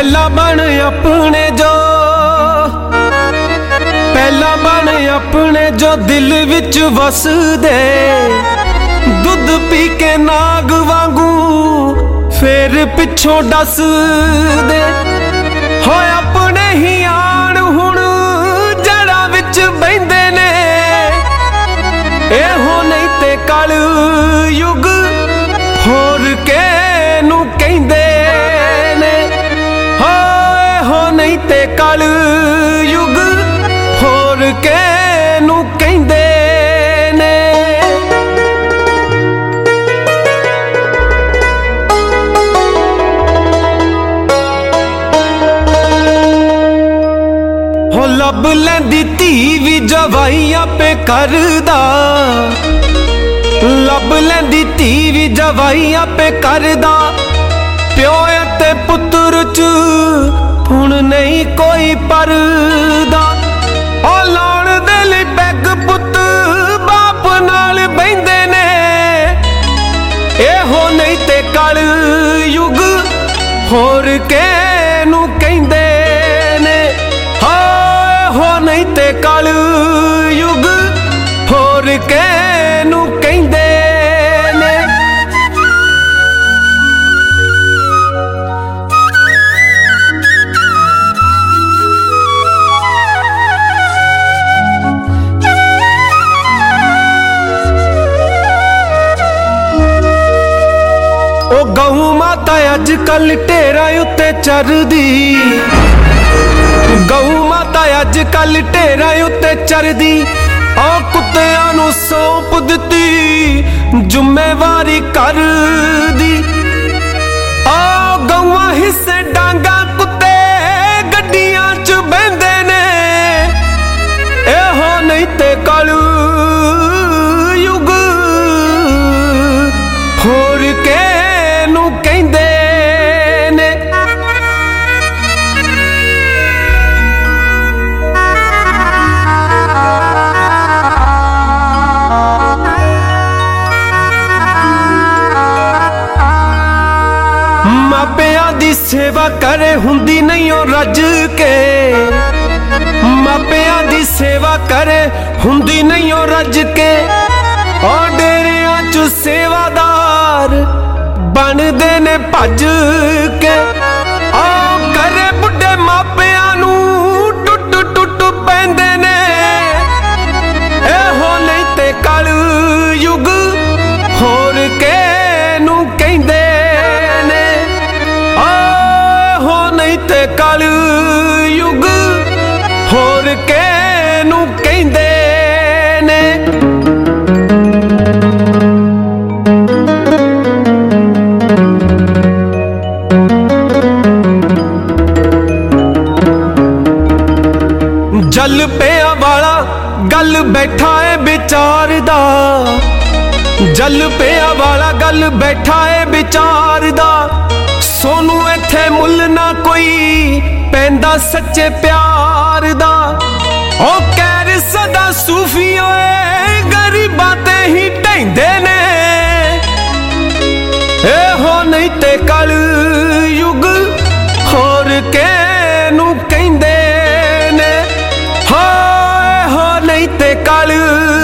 पहला बन अपने जो, पहला बन अपने जो दिल विच वसदे। दुध पी के नाग वांगू फिर पिछों दस दे। हो अपने ही आन हुण जड़ा विच बहिंदे ने। एहो नहीं ते कल युग होर के नू कहिंदे ने। हो एहो नहीं ते कल युग होर के नू कहिंदे ने। हो लब लैंदी धी भी जवाइयां पे करदा। लब लैंदी धी भी जवाइयां पे करदा। प्यो ते पुत्र च हुण नहीं कोई परदा। ओ लाउण दे लई पैग पुत बाप नाल बहिंदे ने। एहो नहीं ते कल युग होर के नू कहिंदे ने। हो नहीं ते कल युग होर के नू कहिंदे ने। ओ गऊ माता अजकल ढेरां उत्ते चरदी। गऊ माता अजकल ढेरां उत्ते चरदी। आ कुत्तियां नू सौंप दित्ती जुम्मेवारी कर दी। आ गऊआं हिस्से डांगा कुत्ते गड्डियां च बहिंदे ने। एहो नहीं ते कल युग होर के नू कहिंदे ने। मापियां दी सेवा करे हुंदी नहीं ओ रज के। मापियां दी सेवा करे हुंदी नहीं ओ रज के। ओ डेरियां च सेवादार बनदे ने भज के। ओ करे बुढ़े मापियां नू टुट टुट पैंदे ने। एहो नहीं ते कल युग होर के नू कहिंदे ने। हो नहीं ते कल युग होर के नू कहिंदे ने। जल पिया वाला गल बैठा है विचारदा। जल पिया वाला गल बैठा है विचारदा। सोनू इत्थे मुल ना कोई पैंदा सच्चे प्यार दा। ओ कैर सदा सूफी ओए गरीबां ते ही ढैंदे ने। एहो नहीं ते कल युग होर के नू कहिंदे ने। हो एहो नहीं ते कल